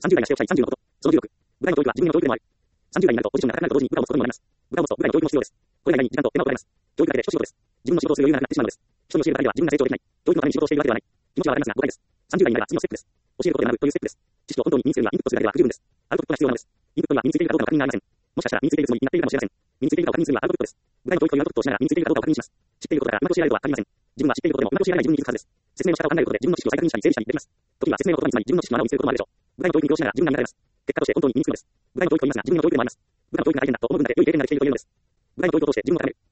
30代がしておきたい30のこと。その16。部下への教育は自分への教育でもある。30代になるとポジションが高くなると同時に部下を持つことにもなります。部下を持つと部下への教育も必要です。これら以外に時間と手間を取られます。教育だけで一仕事です。自分の仕事をする余裕がなくなってしまうのです。人に教えるだけでは自分が成長できない。教育のために仕事をしているわけではない。気持ちはわかりますが誤解です。30代になれば次のステップです。教えることで学ぶというステップです。知識を本当に身につけるにはインプットするだけでは不十分です。アウトプットが必要なのです。インプットには身についているかどうかの確認がありません。もしかしたら身についているつもりになっているかもしれません。身についているかを確認するのはアウトプットです。部下への教育というアウトプットをしながら身についているかどうかを確認します。知っていることからうまく教えられるとは限りません。自分は知っていることでもうまく教えられない自分に気づくはずです。説明の仕方を考えることで自分の知識を再確認したり整理したりできます。時には説明の言葉につまり自分の知識の穴を見つけることもあるでしょう。部下への教育に供しながら自分が磨かれます。結果として本当に身につくのです。部下への教育と言いますが自分への教育でもあります。部下の教育が大変だと思う部分だけ良い経験ができているというのです。部下への教育を通して自分を高める。